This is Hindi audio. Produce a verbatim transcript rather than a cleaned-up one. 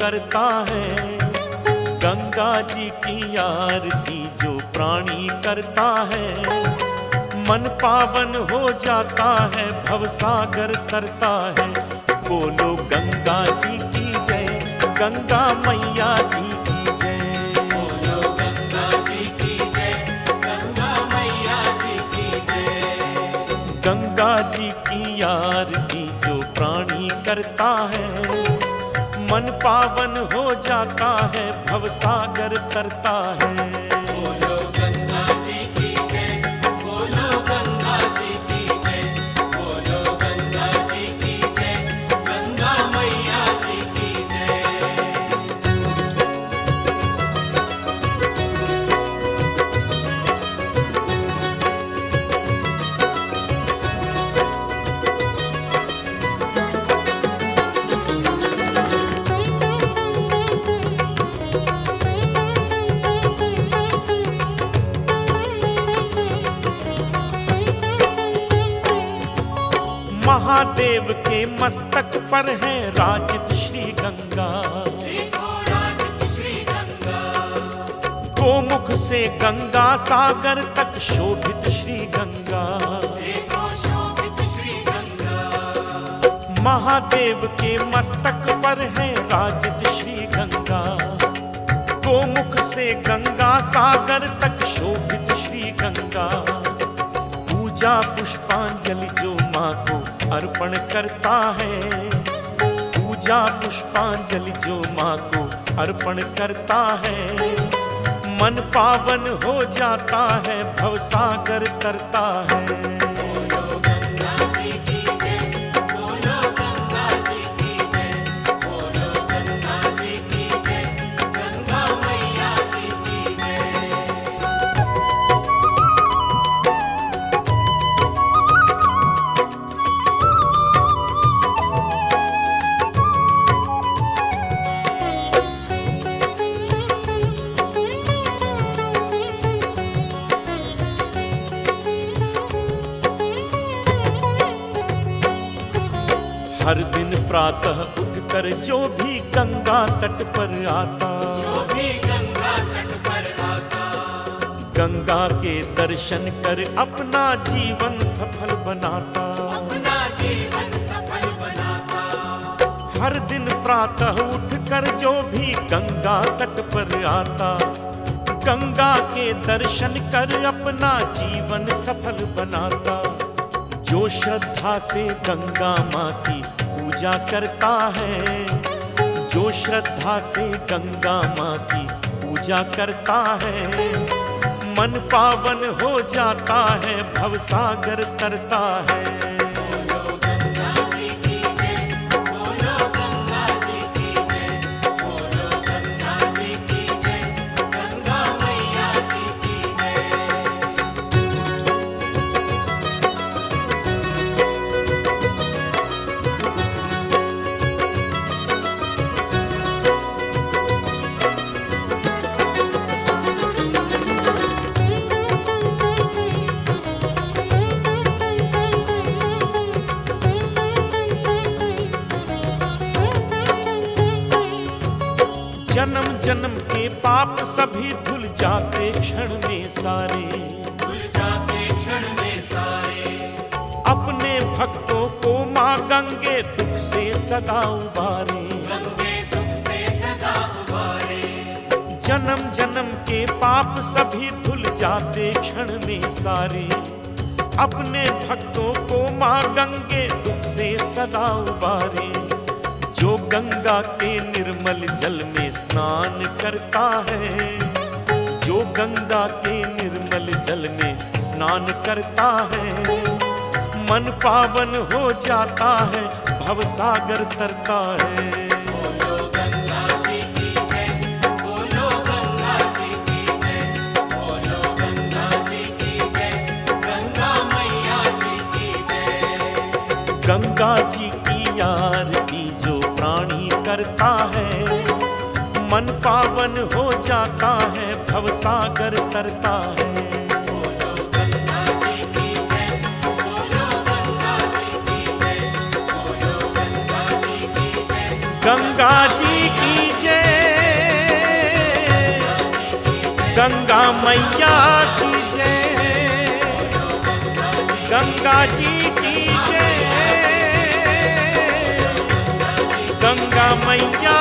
करता है। गंगा जी की आरती जो प्राणी करता है, मन पावन हो जाता है, भवसागर तरता है। बोलो गंगा जी की जय, गंगा मैया जी की जय। बोलो गंगा जी की जय, गंगा मैया जी की जय। गंगा जी की आरती जो प्राणी करता है, मन पावन हो जाता है, भवसागर तरता है। बोलो गंगा जी की जय, बोलो गंगा जी की जय, बोलो गंगा जी की जय, गंगा मैया जी की जय। महादेव के मस्तक पर है राजित श्री गंगा, देखो राजित श्री गंगा। गोमुख से गंगा सागर तक शोभित श्री गंगा। देखो शोभित श्री गंगा। महादेव के मस्तक पर है राजित श्री गंगा, गोमुख से गंगा सागर तक शोभित श्री गंगा। पूजा पुष्पांजलि जो माँ को अर्पण करता है, पूजा पुष्पांजलि जो माँ को अर्पण करता है, मन पावन हो जाता है, भवसागर तरता है। बोलो गंगा जी की जय, बोलो गंगा जी की जय, बोलो गंगा जी की जय, गंगा मैया जी की जय। हर दिन प्रातः उठकर जो भी गंगा तट पर आता, जो भी गंगा तट पर आता, गंगा के दर्शन कर अपना जीवन सफल बनाता। अपना जीवन सफल बनाता। हर दिन प्रातः उठकर जो भी गंगा तट पर आता, गंगा के दर्शन कर अपना जीवन सफल बनाता। जो श्रद्धा से गंगा माँ की पूजा करता है, जो श्रद्धा से गंगा माँ की पूजा करता है, मन पावन हो जाता है, भवसागर तरता है। बोलो गंगा जी की जय, बोलो गंगा जी की जय, बोलो गंगा जी की जय, गंगा मैया जी की जय। जन्म जन्म के पाप सभी धुल जाते क्षण में सारे, भूल जाते क्षण में सारे। अपने भक्तों को माँ गंगे दुख से सदा उबारे। गंगे दुख से सदा उबारे। जन्म जन्म के पाप सभी धुल जाते क्षण में सारे, अपने भक्तों को माँ गंगे दुख से सदा उबारे। जो गंगा के निर्मल जल में स्नान करता है, जो गंगा के निर्मल जल में स्नान करता है, मन पावन हो जाता है, भवसागर तरता है। बोलो गंगा जी की जय, बोलो गंगा जी की जय, बोलो गंगा जी की जय, गंगा मैया जी की जय। गंगा जी की आरती जो प्राणी करता है, मन पावन हो जाता है, भवसागर तरता है। बोलो गंगा जी की जय, बोलो गंगा जी की जय, बोलो गंगा जी की जय, गंगा जी की जय, गंगा मैया की जय, गंगा जी की जय, गंगा मैया